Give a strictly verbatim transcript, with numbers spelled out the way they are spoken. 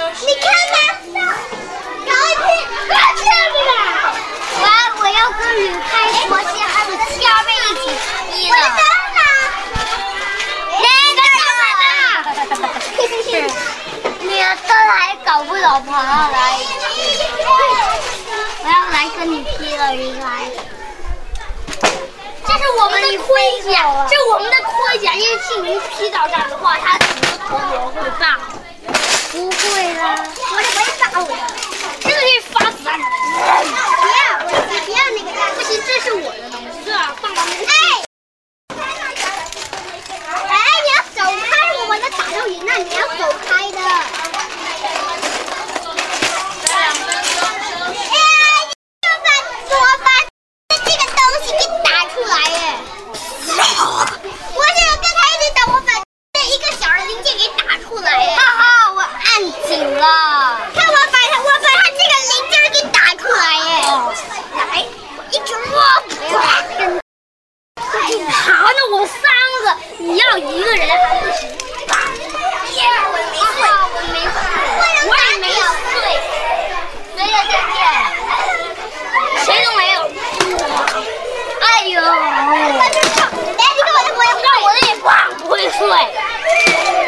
你看吧，搞一批，不要这样子吧！我要我要跟吕开国旗还有虾妹一起踢了。我的灯呢？那个灯呢？你的灯还搞不懂朋友来一起，我要来跟你踢了，吕开。这是我们的盔甲，这是我们的盔甲，因为庆云踢到这儿的话，他整个头颅会爆。不会啦，我是没爆的，这个可以发子弹。不要，我不要那个弹。不行，这是我的东西。对啊，放到那个。哎，哎，你要走开，我把它打到赢了，你要走开的。哎，你把我把这个东西给打出来耶！我这个刚才一直打，我把这一个小的零件给打出来耶！哈哈，我按紧了。看我把它，我把它这个零件给打出来耶！哦，来，我一直摸。好，那我三个，你要一个人还不行。耶，我没碎，我没碎，我也没碎。谁的零件？谁都没有。哎呦！来，你看我的，我让我的也棒，不会碎。